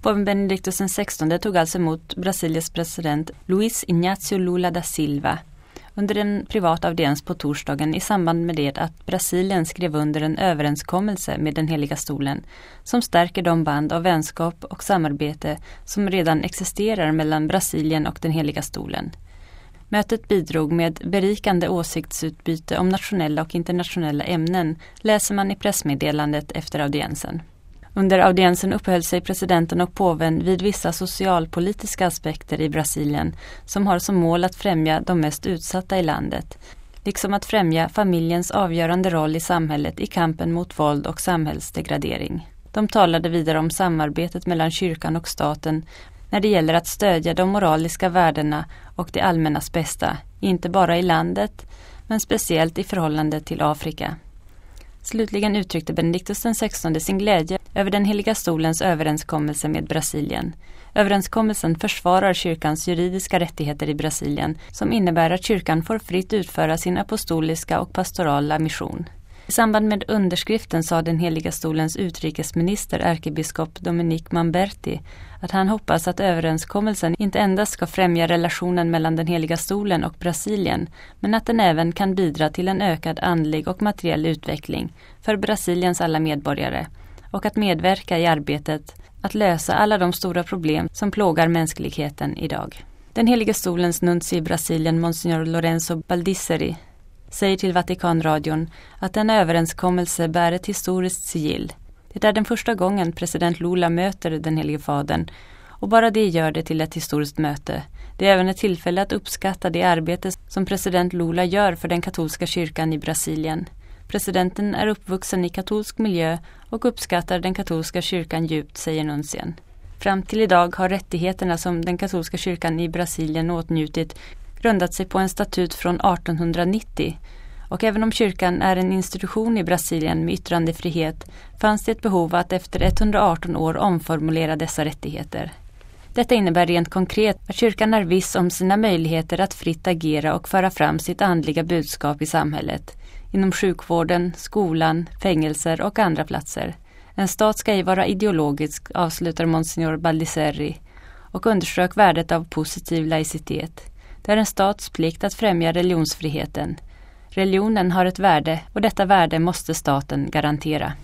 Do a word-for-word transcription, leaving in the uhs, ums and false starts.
Påven Benedictus den sextonde tog alltså emot Brasiliens president Luiz Inácio Lula da Silva under en privat audiens på torsdagen i samband med det att Brasilien skrev under en överenskommelse med den heliga stolen som stärker de band av vänskap och samarbete som redan existerar mellan Brasilien och den heliga stolen. Mötet bidrog med berikande åsiktsutbyte om nationella och internationella ämnen, läser man i pressmeddelandet efter audiensen. Under audiensen uppehöll sig presidenten och påven vid vissa socialpolitiska aspekter i Brasilien som har som mål att främja de mest utsatta i landet, liksom att främja familjens avgörande roll i samhället i kampen mot våld och samhällsdegradering. De talade vidare om samarbetet mellan kyrkan och staten när det gäller att stödja de moraliska värdena och det allmännas bästa, inte bara i landet, men speciellt i förhållande till Afrika. Slutligen uttryckte Benedictus den sextonde sin glädje över den heliga stolens överenskommelse med Brasilien. Överenskommelsen försvarar kyrkans juridiska rättigheter i Brasilien som innebär att kyrkan får fritt utföra sin apostoliska och pastorala mission. I samband med underskriften sa den heliga stolens utrikesminister ärkebiskop Dominique Mamberti att han hoppas att överenskommelsen inte endast ska främja relationen mellan den heliga stolen och Brasilien, men att den även kan bidra till en ökad andlig och materiell utveckling för Brasiliens alla medborgare och att medverka i arbetet att lösa alla de stora problem som plågar mänskligheten idag. Den heliga stolens nunci i Brasilien, Monsignor Lorenzo Baldisseri, säger till Vatikanradion att denna överenskommelse bär ett historiskt sigill. Det är den första gången president Lula möter den helige fadern och bara det gör det till ett historiskt möte. Det är även ett tillfälle att uppskatta det arbete som president Lula gör för den katolska kyrkan i Brasilien. Presidenten är uppvuxen i katolsk miljö och uppskattar den katolska kyrkan djupt, säger nuncien. Fram till idag har rättigheterna som den katolska kyrkan i Brasilien åtnjutit grundat sig på en statut från artonhundranittio, och även om kyrkan är en institution i Brasilien med yttrandefrihet fanns det ett behov att efter etthundraarton år omformulera dessa rättigheter. Detta innebär rent konkret att kyrkan är viss om sina möjligheter att fritt agera och föra fram sitt andliga budskap i samhället, inom sjukvården, skolan, fängelser och andra platser. En stat ska ej vara ideologisk, avslutar Monsignor Baldisseri, och underströk värdet av positiv laicitet. Det är en stats plikt att främja religionsfriheten. Religionen har ett värde och detta värde måste staten garantera.